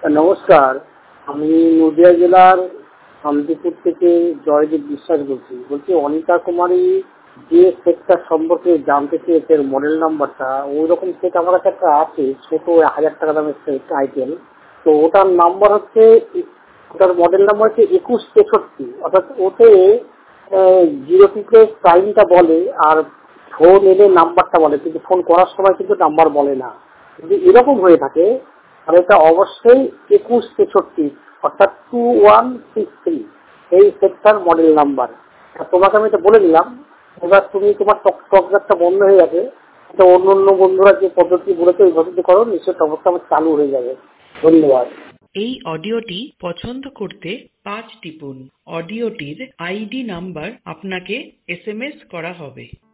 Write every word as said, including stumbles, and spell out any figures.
নমস্কার, আমি নদিয়া জেলার শান্তিপুর থেকে জয়দেব বিশ্বাস বলছি। বলছি অনিতা কুমারী যে সেটটার সম্পর্কে জানতে চেয়েছে এর মডেল নাম্বারটা, ওই রকম সেট আমার কাছে একটা আছে, ছোট হাজার টাকা দামের সেট আইটেল। তো ওটার নাম্বার হচ্ছে, ওটার মডেল নাম্বার হচ্ছে একুশ তেষট্টি। অর্থাৎ ওতে জিরো টিকে টাইমটা বলে আর ফোন এলে নাম্বারটা বলে, কিন্তু ফোন করার সময় কিন্তু নাম্বার বলে না। যদি এরকম হয়ে থাকে আর এটা অবশ্যই একুশ তেষট্টি, অর্থাৎ টু ওয়ান সিক্স থ্রি এই সেটটার মডেল নাম্বার। তোমাকে আমি এটা বলে দিলাম। এবার তুমি তোমার টকটা বন্ধ হয়ে যাবে, এটা অন্য অন্য বন্ধুরা যে পদ্ধতি বলেছে ওই পদ্ধতি করো, নিশ্চয় টকটা আমার চালু হয়ে যাবে। ধন্যবাদ। এই অডিওটি পছন্দ করতে পাঁচ টিপুন। অডিওটির আইডি নাম্বার আপনাকে এস এম এস করা হবে।